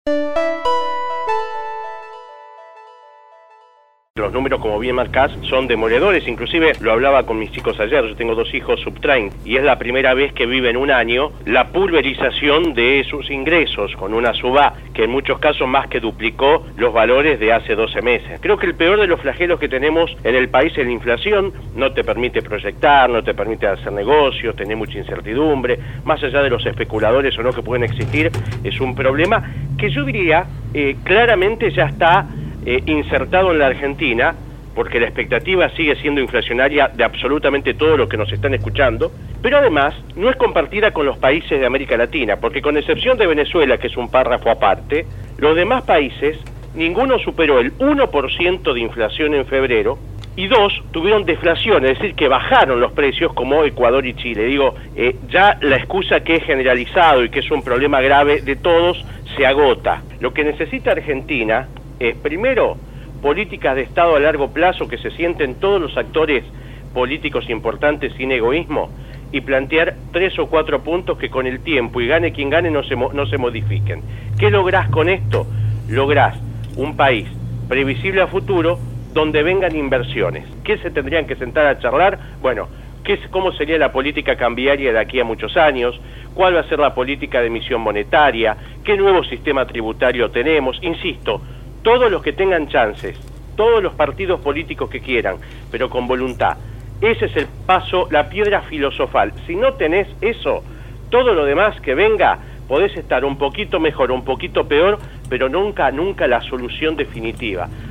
Los números, como bien marcás, son demoledores. Inclusive lo hablaba con mis chicos ayer. Yo tengo 2 hijos subtrain y es la primera vez que viven un año la pulverización de sus ingresos con una suba que en muchos casos más que duplicó los valores de hace 12 meses. Creo que el peor de los flagelos que tenemos en el país es la inflación. No te permite proyectar, no te permite hacer negocios, tenés mucha incertidumbre. Más allá de los especuladores o no que pueden existir, es un problema que yo diría claramente ya está insertado en la Argentina, porque la expectativa sigue siendo inflacionaria de absolutamente todo lo que nos están escuchando, pero además no es compartida con los países de América Latina, porque con excepción de Venezuela, que es un párrafo aparte, los demás países, ninguno superó el 1% de inflación en febrero, y 2 tuvieron deflación, es decir, que bajaron los precios como Ecuador y Chile. Digo, ya la excusa que es generalizado y que es un problema grave de todos se agota. Lo que necesita Argentina es, primero, políticas de Estado a largo plazo que se sienten todos los actores políticos importantes sin egoísmo y plantear 3 o 4 puntos que con el tiempo y gane quien gane no se modifiquen. ¿Qué lográs con esto? Lográs un país previsible a futuro donde vengan inversiones. ¿Qué se tendrían que sentar a charlar? Bueno, ¿cómo sería la política cambiaria de aquí a muchos años? ¿Cuál va a ser la política de emisión monetaria? ¿Qué nuevo sistema tributario tenemos? Insisto, todos los que tengan chances, todos los partidos políticos que quieran, pero con voluntad. Ese es el paso, la piedra filosofal. Si no tenés eso, todo lo demás que venga, podés estar un poquito mejor, un poquito peor, pero nunca la solución definitiva.